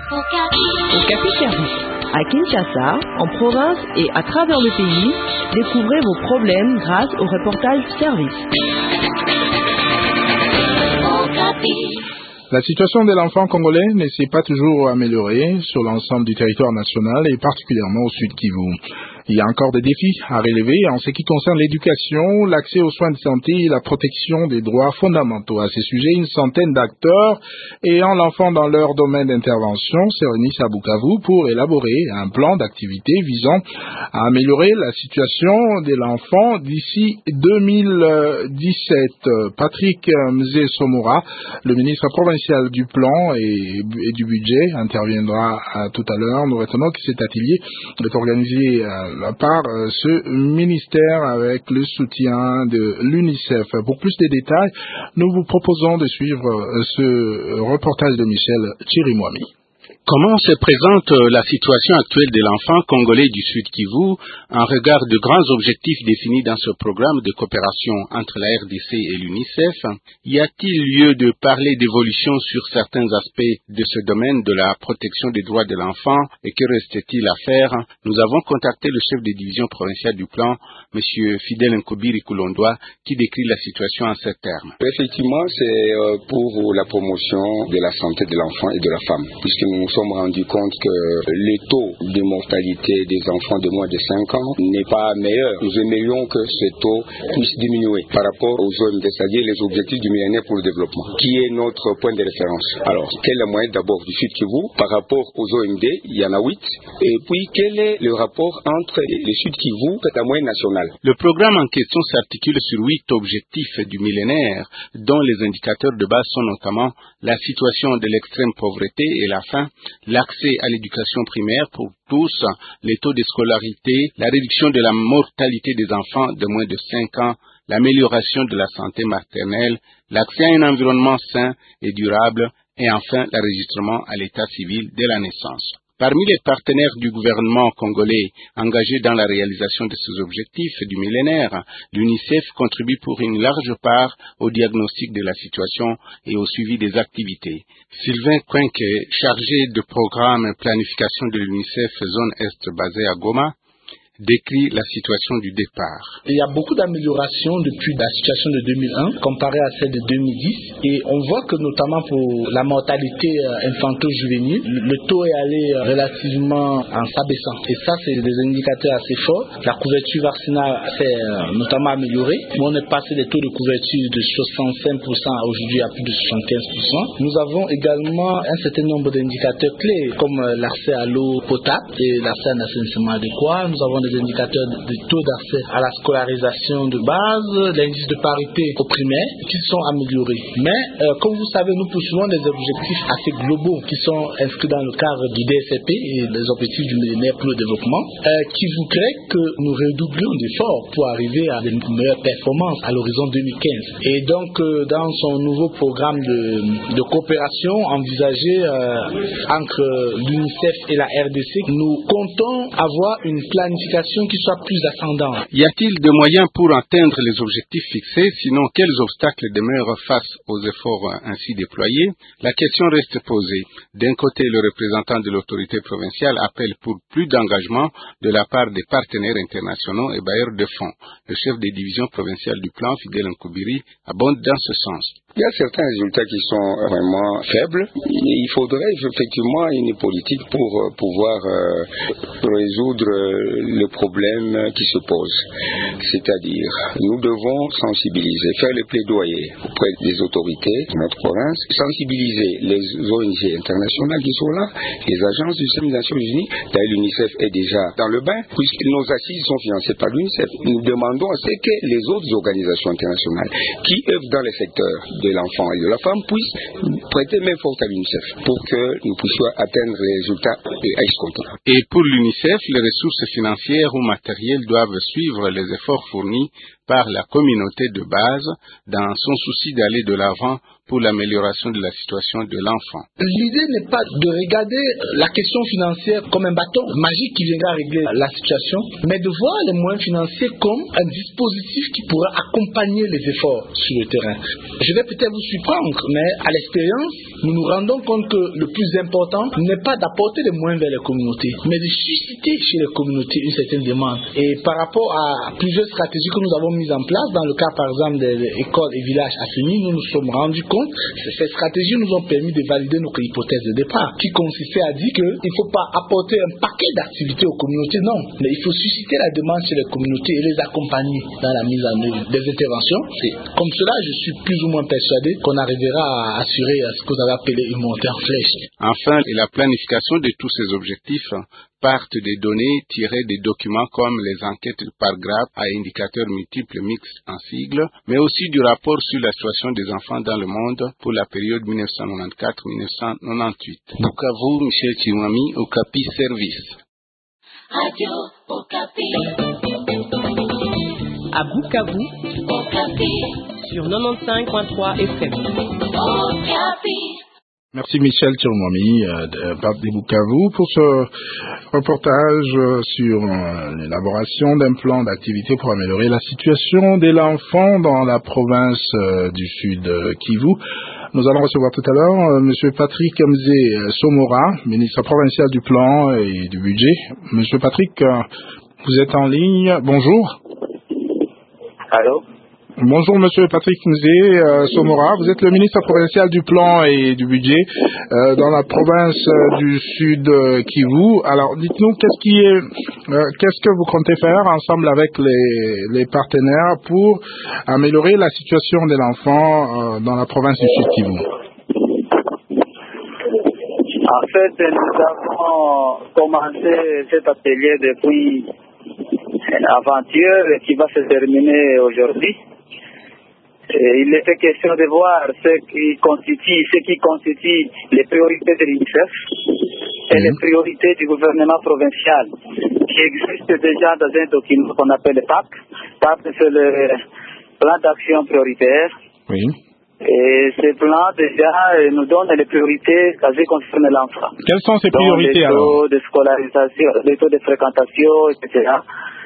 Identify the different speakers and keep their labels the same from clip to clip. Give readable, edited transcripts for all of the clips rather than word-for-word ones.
Speaker 1: Okapi Service. À Kinshasa, en province et à travers le pays, découvrez vos problèmes grâce au reportage service.
Speaker 2: La situation de l'enfant congolais ne s'est pas toujours améliorée sur l'ensemble du territoire national et particulièrement au Sud Kivu. Il y a encore des défis à relever en ce qui concerne l'éducation, l'accès aux soins de santé et la protection des droits fondamentaux. À ces sujets, une centaine d'acteurs ayant l'enfant dans leur domaine d'intervention se réunissent à Bukavu pour élaborer un plan d'activité visant à améliorer la situation de l'enfant d'ici 2017. Patrick Mzé Somora, le ministre provincial du plan et du budget, interviendra tout à l'heure. Nous retenons que cet atelier est organisé par ce ministère avec le soutien de l'UNICEF. Pour plus de détails, nous vous proposons de suivre ce reportage de Michel Chirimwami.
Speaker 3: Comment se présente la situation actuelle de l'enfant congolais du Sud Kivu en regard de grands objectifs définis dans ce programme de coopération entre la RDC et l'UNICEF? Y a-t-il lieu de parler d'évolution sur certains aspects de ce domaine de la protection des droits de l'enfant et que reste-t-il à faire? Nous avons contacté le chef de division provinciale du plan, M. Fidèle Nkobiri Kulondwa, qui décrit la situation en ces termes.
Speaker 4: Effectivement, c'est pour la promotion de la santé de l'enfant et de la femme, puisque nous nous sommes rendus compte que le taux de mortalité des enfants de moins de 5 ans n'est pas meilleur. Nous aimerions que ce taux puisse diminuer par rapport aux OMD, c'est-à-dire les objectifs du millénaire pour le développement, qui est notre point de référence. Alors, quelle est la moyenne d'abord du Sud Kivu par rapport aux OMD? Il y en a 8. Et puis, quel est le rapport entre le Sud Kivu et la moyenne nationale?
Speaker 3: Le programme en question s'articule sur 8 objectifs du millénaire, dont les indicateurs de base sont notamment la situation de l'extrême pauvreté et la faim, l'accès à l'éducation primaire pour tous, les taux de scolarité, la réduction de la mortalité des enfants de moins de 5 ans, l'amélioration de la santé maternelle, l'accès à un environnement sain et durable, et enfin l'enregistrement à l'état civil dès la naissance. Parmi les partenaires du gouvernement congolais engagés dans la réalisation de ces objectifs du millénaire, l'UNICEF contribue pour une large part au diagnostic de la situation et au suivi des activités. Sylvain Kwenke, chargé de programme planification de l'UNICEF zone Est basée à Goma, décrit la situation du départ.
Speaker 5: Il y a beaucoup d'améliorations depuis la situation de 2001 comparée à celle de 2010 et on voit que notamment pour la mortalité infanto-juvénile, le taux est allé relativement en s'abaissant et ça c'est des indicateurs assez forts. La couverture vaccinale s'est notamment améliorée. On est passé des taux de couverture de 65% aujourd'hui à plus de 75%. Nous avons également un certain nombre d'indicateurs clés comme l'accès à l'eau potable et l'accès à un assainissement adéquat. Nous avons des indicateurs de taux d'accès à la scolarisation de base, l'indice de parité au primaire, qui sont améliorés. Mais, comme vous savez, nous poursuivons des objectifs assez globaux qui sont inscrits dans le cadre du DSP et des objectifs du millénaire pour le développement, qui voudraient que nous redoublions d'efforts pour arriver à de meilleures performances à l'horizon 2015. Et donc, dans son nouveau programme de coopération envisagé entre l'UNICEF et la RDC, nous comptons avoir une planification qui soit plus ascendante.
Speaker 3: Y a-t-il des moyens pour atteindre les objectifs fixés? Sinon, quels obstacles demeurent face aux efforts ainsi déployés? La question reste posée. D'un côté, le représentant de l'autorité provinciale appelle pour plus d'engagement de la part des partenaires internationaux et bailleurs de fonds. Le chef des divisions provinciales du plan, Fidèle Nkobiri, abonde dans ce sens.
Speaker 4: Il y a certains résultats qui sont vraiment faibles. Il faudrait effectivement une politique pour pouvoir résoudre le problème qui se pose. C'est-à-dire, nous devons sensibiliser, faire le plaidoyer auprès des autorités de notre province, sensibiliser les ONG internationales qui sont là, les agences du système des Nations Unies. D'ailleurs, l'UNICEF est déjà dans le bain, puisque nos assises sont financées par l'UNICEF. Nous demandons à ce que les autres organisations internationales qui œuvrent dans les secteurs de l'enfant et de la femme puissent prêter main forte à l'UNICEF pour que nous puissions atteindre les résultats escomptés.
Speaker 3: Et pour l'UNICEF, les ressources financières ou matérielles doivent suivre les efforts fournis par la communauté de base dans son souci d'aller de l'avant pour l'amélioration de la situation de l'enfant.
Speaker 5: L'idée n'est pas de regarder la question financière comme un bâton magique qui viendra régler la situation, mais de voir les moyens financiers comme un dispositif qui pourra accompagner les efforts sur le terrain. Je vais peut-être vous surprendre, mais à l'expérience, nous nous rendons compte que le plus important n'est pas d'apporter les moyens vers les communautés, mais de susciter chez les communautés une certaine demande. Et par rapport à plusieurs stratégies que nous avons mises en place, dans le cas par exemple des écoles et villages assainis, nous nous sommes rendus compte que ces stratégies nous ont permis de valider notre hypothèse de départ, qui consistait à dire qu'il ne faut pas apporter un paquet d'activités aux communautés, non, mais il faut susciter la demande chez les communautés et les accompagner dans la mise en œuvre des interventions. Et comme cela, je suis plus ou moins persuadé qu'on arrivera à assurer ce que vous avez appelé une montée en flèche.
Speaker 3: Enfin, la planification de tous ces objectifs partent des données tirées des documents comme les enquêtes par grappe à indicateurs multiples mixtes en sigle, mais aussi du rapport sur la situation des enfants dans le monde pour la période 1994-1998. Bukavu, Michel Chirimwami, Okapi Service.
Speaker 6: Radio Okapi.
Speaker 1: À Bukavu,
Speaker 6: Okapi.
Speaker 1: sur 95.3 FM.
Speaker 6: Okapi.
Speaker 2: Merci Michel Chirimwami de Bukavu pour ce reportage sur l'élaboration d'un plan d'activité pour améliorer la situation de l'enfant dans la province du Sud Kivu. Nous allons recevoir tout à l'heure M. Patrick Mzé Somora, ministre provincial du plan et du budget. M. Patrick, vous êtes en ligne. Bonjour.
Speaker 7: Allô?
Speaker 2: Bonjour Monsieur Patrick Mzé Somora, vous êtes le ministre provincial du plan et du budget dans la province du Sud Kivu. Alors dites-nous qu'est-ce que vous comptez faire ensemble avec les partenaires pour améliorer la situation de l'enfant dans la province du Sud Kivu?
Speaker 7: En fait, nous avons commencé cet atelier depuis avant-hier qui va se terminer aujourd'hui. Il était question de voir ce qui constitue les priorités de l'UNICEF et les priorités du gouvernement provincial qui existent déjà dans un document qu'on appelle le PAC. PAC, c'est le plan d'action prioritaire.
Speaker 2: Oui.
Speaker 7: Et ce plan déjà nous donne les priorités qui concernent l'enfant.
Speaker 2: Quelles sont ces priorités alors?
Speaker 7: Les taux de scolarisation, les taux de fréquentation, etc.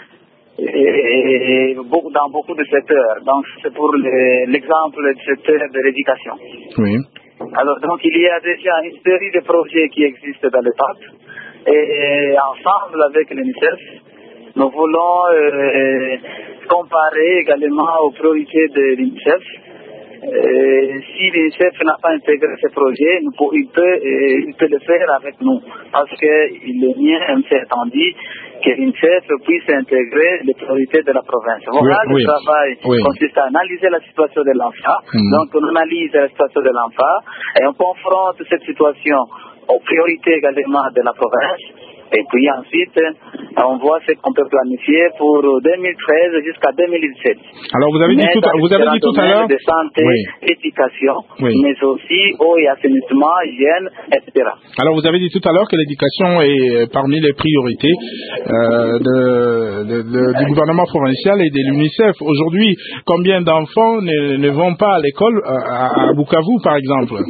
Speaker 7: Et dans beaucoup de secteurs. Donc, c'est pour l'exemple du secteur de l'éducation.
Speaker 2: Oui.
Speaker 7: Alors, donc, il y a déjà une série de projets qui existent dans le PAC. Et ensemble avec l'UNICEF, nous voulons comparer également aux priorités de l'UNICEF. Si l'UNICEF n'a pas intégré ce projet, il peut le faire avec nous. Parce que le mien s'est entendu que l'UNICEF puisse intégrer les priorités de la province. Voilà, le travail consiste à analyser la situation de l'enfant. Donc, on analyse la situation de l'enfant et on confronte cette situation aux priorités également de la province. Et puis ensuite, on voit ce qu'on peut planifier pour 2013 jusqu'à 2017.
Speaker 2: Alors vous avez dit tout à l'heure
Speaker 7: de santé, éducation, mais aussi eau et assainissement, hygiène, etc.
Speaker 2: Alors vous avez dit tout à l'heure que l'éducation est parmi les priorités du gouvernement provincial et de l'UNICEF. Aujourd'hui, combien d'enfants ne vont pas à l'école à Bukavu, par exemple?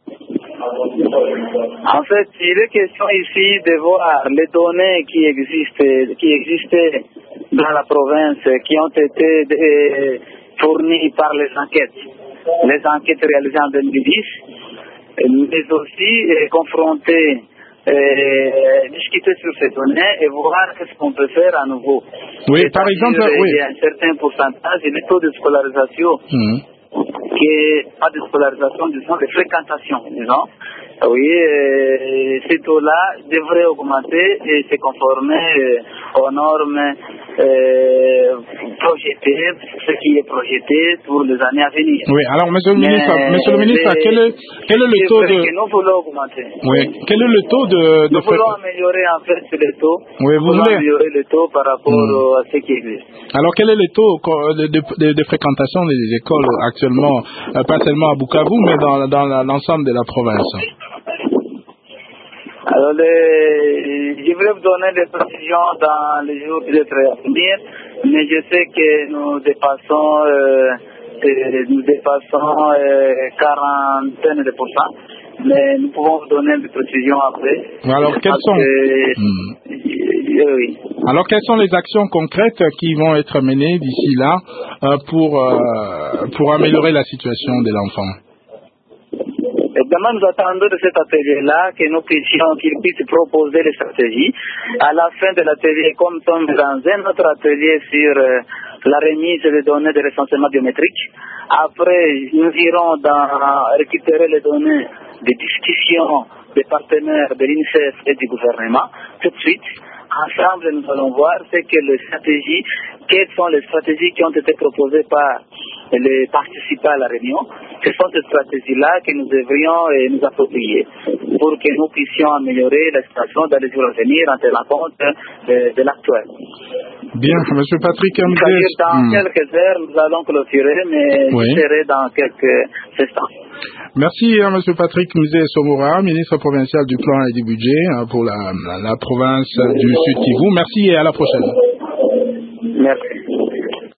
Speaker 7: En fait, il est question ici de voir les données qui existaient dans la province, qui ont été fournies par les enquêtes réalisées en 2010, mais aussi confronter, discuter sur ces données et voir ce qu'on peut faire à nouveau.
Speaker 2: Oui, par exemple,
Speaker 7: il y a un certain pourcentage et le taux de scolarisation, pas de scolarisation, disons, de fréquentation, disons. Oui, ces taux-là devraient augmenter et se conformer aux normes projetées, ce qui est projeté pour les années à venir.
Speaker 2: Oui, alors Monsieur le ministre, quel est le taux de...
Speaker 7: Nous voulons augmenter.
Speaker 2: Oui, quel est le taux de...
Speaker 7: Nous voulons améliorer en fait le taux.
Speaker 2: Oui, vous voulez
Speaker 7: améliorer le taux par rapport à ce qui existe.
Speaker 2: Alors quel est le taux de fréquentation des écoles actuellement, pas seulement à Bukavu, mais dans l'ensemble de la province?
Speaker 7: Alors, je vais vous donner des précisions dans les jours qui vont venir, Mais je sais que nous dépassons quarantaine de pourcents. Mais nous pouvons vous donner des précisions après.
Speaker 2: Alors,
Speaker 7: Oui.
Speaker 2: Alors, quelles sont les actions concrètes qui vont être menées d'ici là pour améliorer la situation de l'enfant?
Speaker 7: Évidemment, nous attendons de cet atelier-là qu'il puisse proposer les stratégies. À la fin de l'atelier, comme nous sommes dans un autre atelier sur la remise des données de recensement biométrique, après, nous irons récupérer les données des discussions des partenaires de l'UNICEF et du gouvernement. Tout de suite, ensemble, nous allons voir quelles sont les stratégies qui ont été proposées par les participants à la réunion. Ce sont ces stratégies-là que nous devrions nous approprier pour que nous puissions améliorer la situation dans les jours à venir en tenant compte de l'actuel.
Speaker 2: Bien, M. Patrick Mzé.
Speaker 7: Dans quelques heures, nous allons clôturer, mais je serai dans quelques instants.
Speaker 2: Merci à M. Patrick Mzé Somora, ministre provincial du Plan et du Budget pour la province du Sud Kivu. Merci et à la prochaine.